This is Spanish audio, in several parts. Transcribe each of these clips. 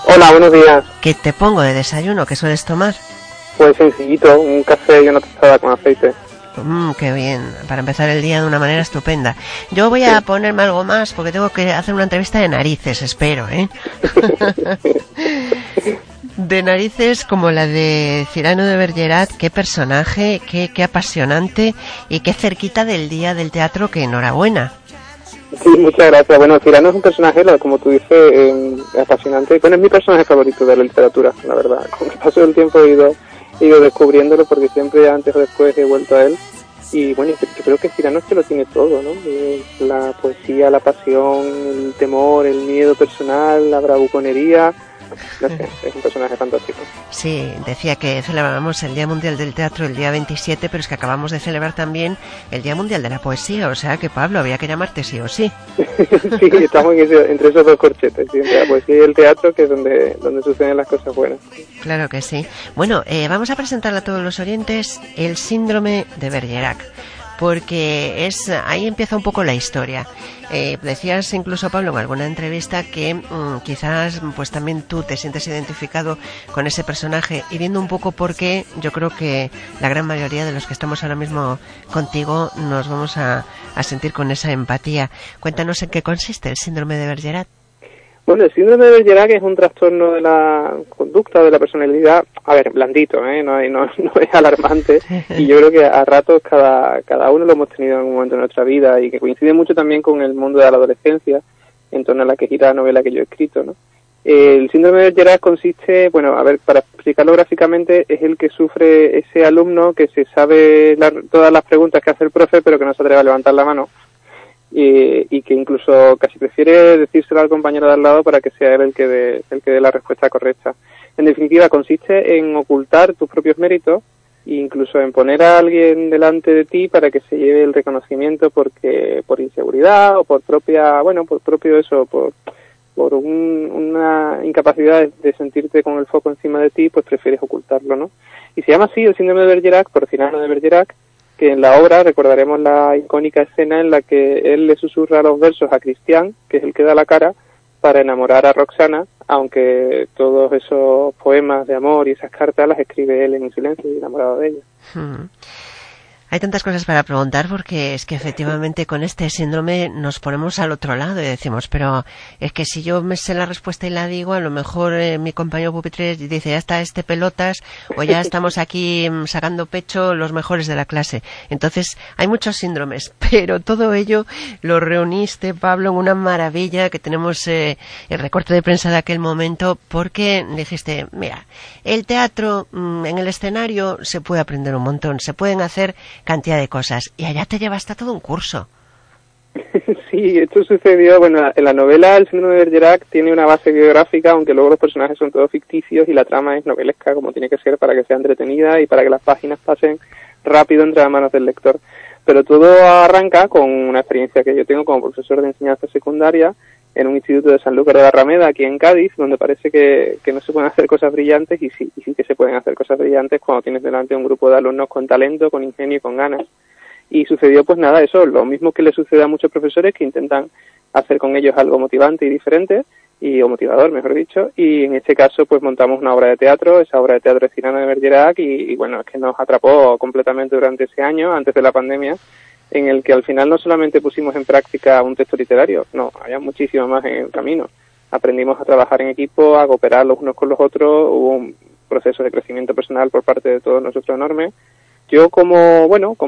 Hola, buenos días. ¿Qué te pongo de desayuno? ¿Qué sueles tomar? Pues sencillito, un café y una tostada con aceite. Qué bien, para empezar el día de una manera estupenda. Yo voy a ponerme algo más porque tengo que hacer una entrevista de narices, espero, ¿eh? De narices como la de Cyrano de Bergerac. Qué personaje, qué apasionante y qué cerquita del día del teatro, que enhorabuena. Sí, muchas gracias. Bueno, Cyrano es un personaje, como tú dices, apasionante. Bueno, es mi personaje favorito de la literatura, la verdad. Con el paso del tiempo he ido descubriéndolo porque siempre antes o después he vuelto a él. Y bueno, yo creo que Cyrano es que lo tiene todo, ¿no? La poesía, la pasión, el temor, el miedo personal, la bravuconería. No sé, es un personaje fantástico. Sí, decía que celebrábamos el Día Mundial del Teatro el día 27, pero es que acabamos de celebrar también el Día Mundial de la Poesía, o sea que, Pablo, había que llamarte sí o sí. Sí, estamos entre esos dos corchetes, ¿sí? Entre la poesía y el teatro, que es donde suceden las cosas buenas. Claro que sí. Bueno, vamos a presentar a todos los oyentes el síndrome de Bergerac, porque ahí empieza un poco la historia. Decías incluso, Pablo, en alguna entrevista que quizás pues también tú te sientes identificado con ese personaje, y viendo un poco por qué, yo creo que la gran mayoría de los que estamos ahora mismo contigo nos vamos a sentir con esa empatía. Cuéntanos en qué consiste el síndrome de Bergerac. Bueno, el síndrome de Bergerac es un trastorno de la conducta, de la personalidad, a ver, blandito, no es alarmante, y yo creo que a ratos cada uno lo hemos tenido en algún momento de nuestra vida, y que coincide mucho también con el mundo de la adolescencia, en torno a la que gira la novela que yo he escrito, ¿no? El síndrome de Bergerac consiste, bueno, a ver, para explicarlo gráficamente, es el que sufre ese alumno que se sabe todas las preguntas que hace el profe, pero que no se atreve a levantar la mano, y que incluso casi prefiere decírselo al compañero de al lado para que sea él el que dé la respuesta correcta. En definitiva, consiste en ocultar tus propios méritos e incluso en poner a alguien delante de ti para que se lleve el reconocimiento por inseguridad o por una incapacidad de sentirte con el foco encima de ti, pues prefieres ocultarlo, ¿no? Y se llama así el síndrome de Bergerac por Cyrano de Bergerac, que en la obra recordaremos la icónica escena en la que él le susurra los versos a Cristian, que es el que da la cara, para enamorar a Roxana, aunque todos esos poemas de amor y esas cartas las escribe él en silencio y enamorado de ella. Hay tantas cosas para preguntar, porque es que efectivamente con este síndrome nos ponemos al otro lado y decimos, pero es que si yo me sé la respuesta y la digo, a lo mejor mi compañero pupitre dice, ya está este pelotas, o ya estamos aquí sacando pecho los mejores de la clase. Entonces hay muchos síndromes, pero todo ello lo reuniste, Pablo, en una maravilla que tenemos el recorte de prensa de aquel momento, porque dijiste, mira, el teatro en el escenario se puede aprender un montón, se pueden hacer cantidad de cosas, y allá te lleva hasta todo un curso. Sí, esto sucedió, bueno, en la novela El síndrome de Bergerac tiene una base biográfica, aunque luego los personajes son todos ficticios y la trama es novelesca, como tiene que ser, para que sea entretenida y para que las páginas pasen rápido entre las manos del lector. Pero todo arranca con una experiencia que yo tengo como profesor de enseñanza secundaria en un instituto de Sanlúcar de Barrameda, aquí en Cádiz, donde parece que no se pueden hacer cosas brillantes, y sí que se pueden hacer cosas brillantes cuando tienes delante un grupo de alumnos con talento, con ingenio y con ganas. Y sucedió pues nada, eso, lo mismo que le sucede a muchos profesores que intentan hacer con ellos algo motivante y diferente, o motivador, mejor dicho, y en este caso pues montamos una obra de teatro, esa obra de teatro es Cyrano de Bergerac, y bueno, es que nos atrapó completamente durante ese año, antes de la pandemia, en el que al final no solamente pusimos en práctica un texto literario, no, había muchísimo más en el camino. Aprendimos a trabajar en equipo, a cooperar los unos con los otros, hubo un proceso de crecimiento personal por parte de todos nosotros enorme. Yo como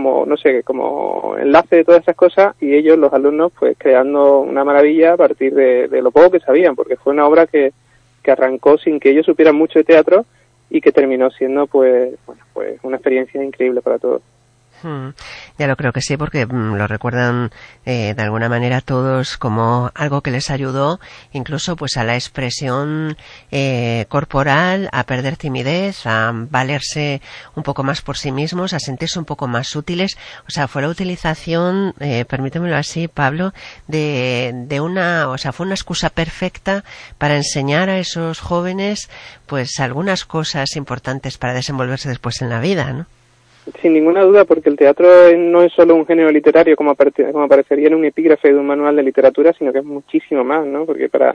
enlace de todas esas cosas, y ellos, los alumnos, pues creando una maravilla a partir de lo poco que sabían, porque fue una obra que arrancó sin que ellos supieran mucho de teatro y que terminó siendo pues una experiencia increíble para todos. Ya lo creo que sí, porque lo recuerdan de alguna manera todos como algo que les ayudó incluso pues a la expresión corporal, a perder timidez, a valerse un poco más por sí mismos, a sentirse un poco más útiles. O sea, fue la utilización, permítemelo así, Pablo, fue una excusa perfecta para enseñar a esos jóvenes pues algunas cosas importantes para desenvolverse después en la vida, ¿no? Sin ninguna duda, porque el teatro no es solo un género literario como aparecería en un epígrafe de un manual de literatura, sino que es muchísimo más, ¿no? Porque para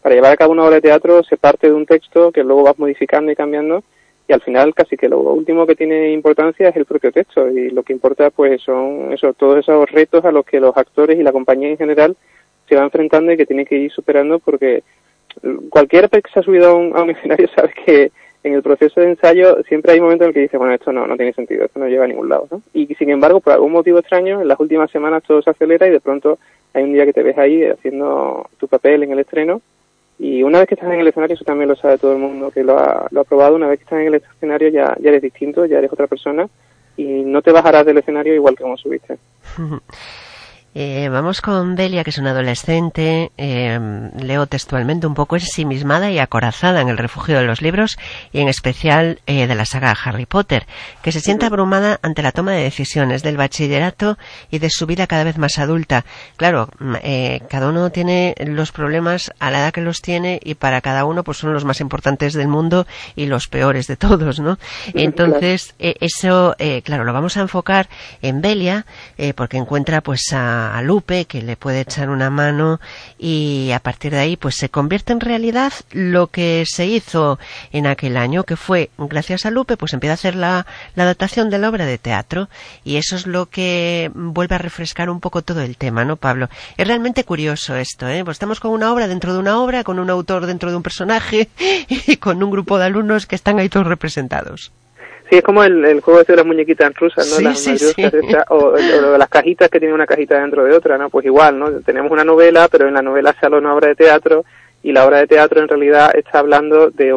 para llevar a cabo una obra de teatro se parte de un texto que luego vas modificando y cambiando, y al final casi que lo último que tiene importancia es el propio texto, y lo que importa pues son todos esos retos a los que los actores y la compañía en general se va enfrentando y que tiene que ir superando, porque cualquier que se ha subido a un escenario sabe que en el proceso de ensayo siempre hay momentos en el que dice, bueno, esto no tiene sentido, esto no lleva a ningún lado, ¿no? Y sin embargo, por algún motivo extraño, en las últimas semanas todo se acelera y de pronto hay un día que te ves ahí haciendo tu papel en el estreno, y una vez que estás en el escenario, eso también lo sabe todo el mundo que lo ha probado, una vez que estás en el escenario ya eres distinto, ya eres otra persona y no te bajarás del escenario igual que como subiste. Vamos con Delia, que es una adolescente, leo textualmente, un poco ensimismada y acorazada en el refugio de los libros y en especial de la saga Harry Potter, que se siente abrumada ante la toma de decisiones del bachillerato y de su vida cada vez más adulta. Claro, cada uno tiene los problemas a la edad que los tiene y para cada uno pues son los más importantes del mundo y los peores de todos, ¿no? Entonces, eso, claro, lo vamos a enfocar en Delia, porque encuentra pues a Lupe, que le puede echar una mano, y a partir de ahí pues se convierte en realidad lo que se hizo en aquel año, que fue, gracias a Lupe, pues empieza a hacer la adaptación de la obra de teatro, y eso es lo que vuelve a refrescar un poco todo el tema, ¿no, Pablo? Es realmente curioso esto, ¿eh? Pues estamos con una obra dentro de una obra, con un autor dentro de un personaje y con un grupo de alumnos que están ahí todos representados. Sí, es como el juego de las muñequitas rusas, ¿no? Sí, Las sí, sí. o las cajitas que tienen una cajita dentro de otra, ¿no? Pues igual, ¿no? Tenemos una novela, pero en la novela se habla de una obra de teatro, y la obra de teatro en realidad está hablando de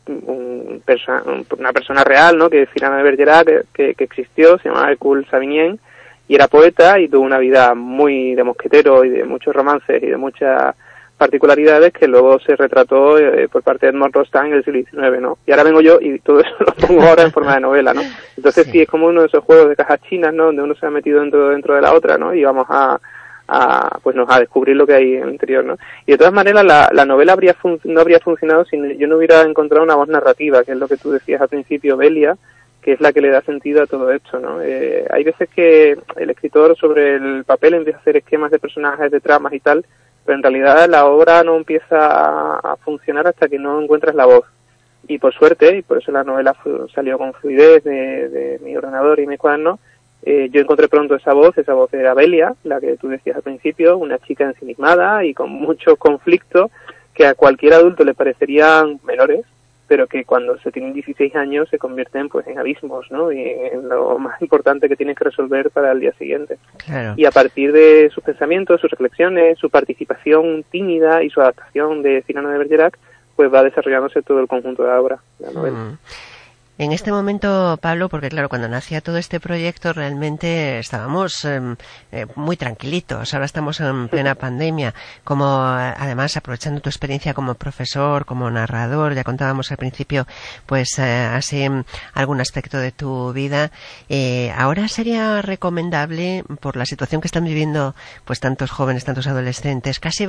una persona real, ¿no? Que es Cyrano de Bergerac, que existió, se llamaba Hercule Savinien, y era poeta y tuvo una vida muy de mosquetero y de muchos romances y de muchas particularidades que luego se retrató por parte de Edmond Rostand en el siglo XIX, ¿no? Y ahora vengo yo y todo eso lo pongo ahora en forma de novela, ¿no? Entonces sí, es como uno de esos juegos de cajas chinas, ¿no? Donde uno se ha metido dentro de la otra, ¿no? Y vamos a descubrir lo que hay en el interior, ¿no? Y de todas maneras la novela no habría funcionado si yo no hubiera encontrado una voz narrativa, que es lo que tú decías al principio, Belia, que es la que le da sentido a todo esto, ¿no? Hay veces que el escritor sobre el papel empieza a hacer esquemas de personajes, de tramas y tal, pero en realidad la obra no empieza a funcionar hasta que no encuentras la voz. Y por suerte, y por eso la novela salió con fluidez de mi ordenador y mi cuaderno, yo encontré pronto esa voz era Belia, la que tú decías al principio, una chica ensimismada y con muchos conflictos que a cualquier adulto le parecerían menores, pero que cuando se tienen 16 años se convierten pues en abismos, ¿no? Y en lo más importante que tienes que resolver para el día siguiente. Claro. Y a partir de sus pensamientos, sus reflexiones, su participación tímida y su adaptación de Cyrano de Bergerac, pues va desarrollándose todo el conjunto de la obra, de la novela. En este momento, Pablo, porque claro, cuando nacía todo este proyecto realmente estábamos muy tranquilitos. Ahora estamos en plena pandemia. Como además, aprovechando tu experiencia como profesor, como narrador, ya contábamos al principio, pues así algún aspecto de tu vida. Ahora sería recomendable, por la situación que están viviendo pues tantos jóvenes, tantos adolescentes, casi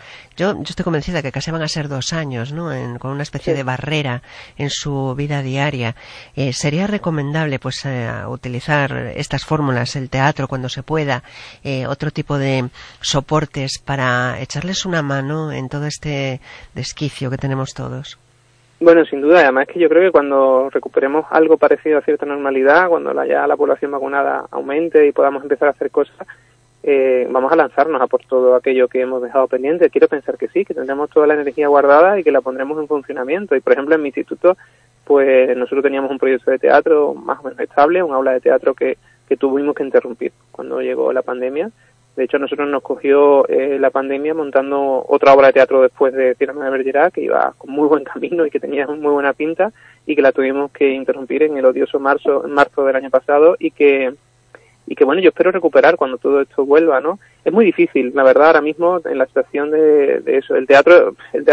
yo estoy convencida que casi van a ser 2 años, ¿no? Con una especie de barrera en su vida diaria. Sería recomendable pues utilizar estas fórmulas, el teatro cuando se pueda, otro tipo de soportes para echarles una mano en todo este desquicio que tenemos todos. Bueno, sin duda, además es que yo creo que cuando recuperemos algo parecido a cierta normalidad, cuando ya la población vacunada aumente y podamos empezar a hacer cosas, vamos a lanzarnos a por todo aquello que hemos dejado pendiente. Quiero pensar que sí, que tendremos toda la energía guardada y que la pondremos en funcionamiento. Y por ejemplo en mi instituto, pues nosotros teníamos un proyecto de teatro más o menos estable, un aula de teatro que tuvimos que interrumpir cuando llegó la pandemia. De hecho, a nosotros nos cogió la pandemia montando otra obra de teatro después de Cyrano de Bergerac, que iba con muy buen camino y que tenía muy buena pinta, y que la tuvimos que interrumpir en el odioso marzo del año pasado, y que bueno, yo espero recuperar cuando todo esto vuelva, ¿no? Es muy difícil, la verdad, ahora mismo en la situación de eso. El teatro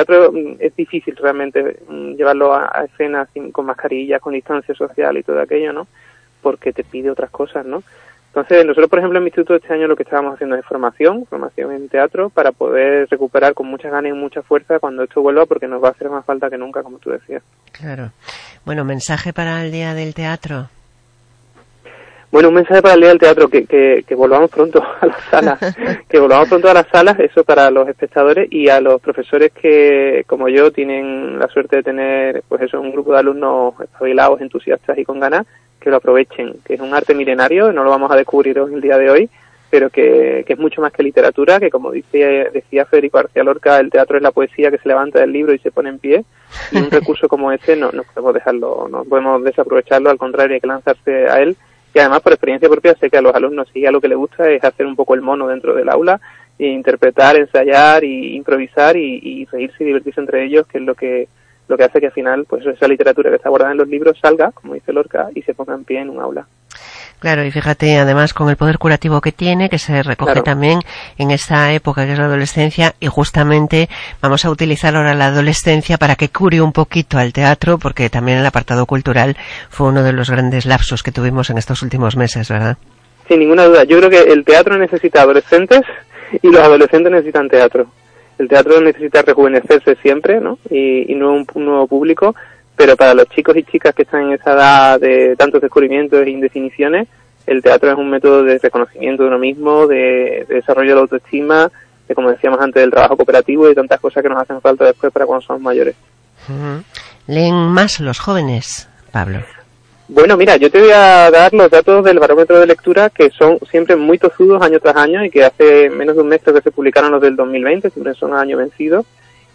es difícil realmente llevarlo a escenas con mascarillas, con distancia social y todo aquello, ¿no? Porque te pide otras cosas, ¿no? Entonces, nosotros, por ejemplo, en mi instituto este año lo que estábamos haciendo es formación en teatro, para poder recuperar con muchas ganas y mucha fuerza cuando esto vuelva, porque nos va a hacer más falta que nunca, como tú decías. Claro. Bueno, mensaje para el Día del Teatro. Bueno, un mensaje para el Día del Teatro, que volvamos pronto a las salas, que volvamos pronto a las salas, eso para los espectadores y a los profesores que, como yo, tienen la suerte de tener, pues eso, un grupo de alumnos espabilados, entusiastas y con ganas, que lo aprovechen, que es un arte milenario, no lo vamos a descubrir hoy, el día de hoy, pero que es mucho más que literatura, que como decía Federico García Lorca, el teatro es la poesía que se levanta del libro y se pone en pie, y un recurso como ese no podemos dejarlo, no podemos desaprovecharlo, al contrario, hay que lanzarse a él. Y además, por experiencia propia, sé que a los alumnos sí, a lo que les gusta es hacer un poco el mono dentro del aula, e interpretar, ensayar y improvisar y reírse y divertirse entre ellos, que es lo que hace que al final pues esa literatura que está guardada en los libros salga, como dice Lorca, y se ponga en pie en un aula. Claro, y fíjate, además, con el poder curativo que tiene, que se recoge Claro. también en esta época que es la adolescencia, y justamente vamos a utilizar ahora la adolescencia para que cure un poquito al teatro, porque también el apartado cultural fue uno de los grandes lapsos que tuvimos en estos últimos meses, ¿verdad? Sin ninguna duda. Yo creo que el teatro necesita adolescentes y los adolescentes necesitan teatro. El teatro necesita rejuvenecerse siempre, ¿no? Y un nuevo público, pero para los chicos y chicas que están en esa edad de tantos descubrimientos e indefiniciones, el teatro es un método de reconocimiento de uno mismo, de desarrollo de la autoestima, de, como decíamos antes, del trabajo cooperativo y de tantas cosas que nos hacen falta después para cuando somos mayores. Uh-huh. ¿Leen más los jóvenes, Pablo? Bueno, mira, yo te voy a dar los datos del barómetro de lectura, que son siempre muy tozudos año tras año, y que hace menos de un mes que se publicaron los del 2020, siempre son a año vencido,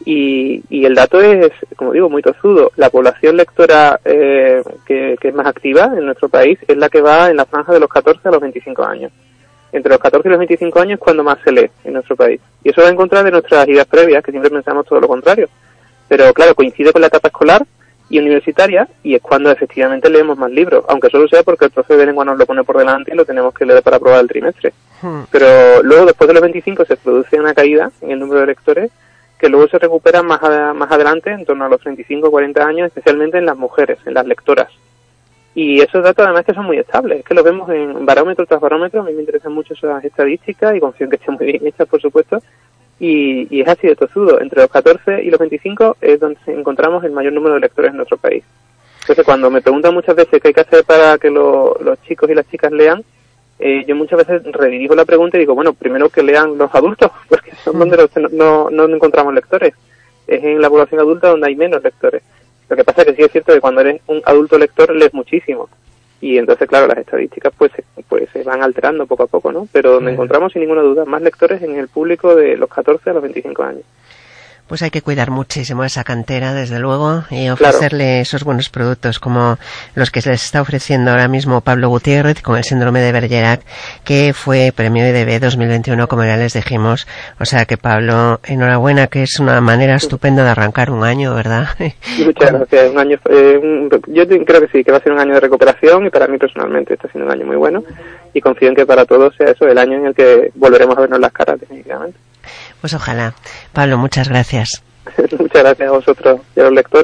y el dato es, como digo, muy tozudo. La población lectora que es más activa en nuestro país es la que va en la franja de los 14 a los 25 años. Entre los 14 y los 25 años es cuando más se lee en nuestro país. Y eso va en contra de nuestras ideas previas, que siempre pensamos todo lo contrario. Pero claro, coincide con la etapa escolar y universitaria, y es cuando efectivamente leemos más libros, aunque solo sea porque el profe de lengua nos lo pone por delante y lo tenemos que leer para aprobar el trimestre. Pero luego, después de los 25, se produce una caída en el número de lectores, que luego se recupera más adelante, en torno a los 35 o 40 años, especialmente en las mujeres, en las lectoras. Y esos datos además que son muy estables, es que los vemos en barómetro tras barómetro. A mí me interesan mucho esas estadísticas y confío en que estén muy bien hechas, por supuesto. Y es así de tozudo. Entre los 14 y los 25 es donde encontramos el mayor número de lectores en nuestro país. Entonces, cuando me preguntan muchas veces qué hay que hacer para que los chicos y las chicas lean, yo muchas veces redirijo la pregunta y digo, bueno, primero que lean los adultos, porque son donde no encontramos lectores. Es en la población adulta donde hay menos lectores. Lo que pasa es que sí es cierto que cuando eres un adulto lector lees muchísimo. Y entonces, claro, las estadísticas pues se van alterando poco a poco, ¿no? Pero donde encontramos sin ninguna duda más lectores en el público de los 14 a los 25 años. Pues hay que cuidar muchísimo esa cantera, desde luego, y ofrecerle esos buenos productos como los que se les está ofreciendo ahora mismo Pablo Gutiérrez con el síndrome de Bergerac, que fue premio EDB 2021, como ya les dijimos. O sea que, Pablo, enhorabuena, que es una manera estupenda de arrancar un año, ¿verdad? Muchas gracias. Un año, yo creo que sí, que va a ser un año de recuperación, y para mí personalmente está siendo un año muy bueno, y confío en que para todos sea eso, el año en el que volveremos a vernos las caras definitivamente. Pues ojalá. Pablo, muchas gracias. Muchas gracias a vosotros y a los lectores.